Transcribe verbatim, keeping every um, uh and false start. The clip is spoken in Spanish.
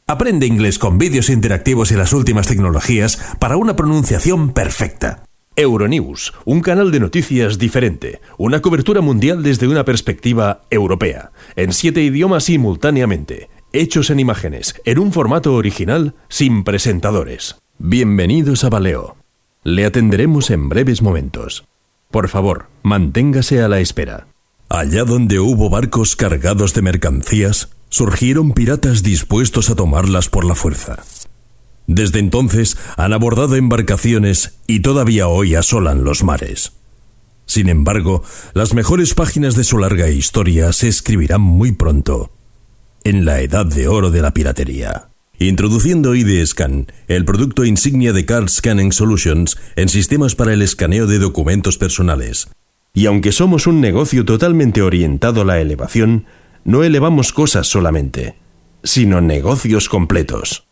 Aprende inglés con vídeos interactivos y las últimas tecnologías para una pronunciación perfecta. Euronews, un canal de noticias diferente, una cobertura mundial desde una perspectiva europea, en siete idiomas simultáneamente, hechos en imágenes, en un formato original, sin presentadores. Bienvenidos a Valeo. Le atenderemos en breves momentos. Por favor, manténgase a la espera. Allá donde hubo barcos cargados de mercancías, surgieron piratas dispuestos a tomarlas por la fuerza. Desde entonces han abordado embarcaciones y todavía hoy asolan los mares. Sin embargo, las mejores páginas de su larga historia se escribirán muy pronto, en la edad de oro de la piratería. Introduciendo I D Scan, el producto insignia de Card Scanning Solutions en sistemas para el escaneo de documentos personales. Y aunque somos un negocio totalmente orientado a la elevación, no elevamos cosas solamente, sino negocios completos.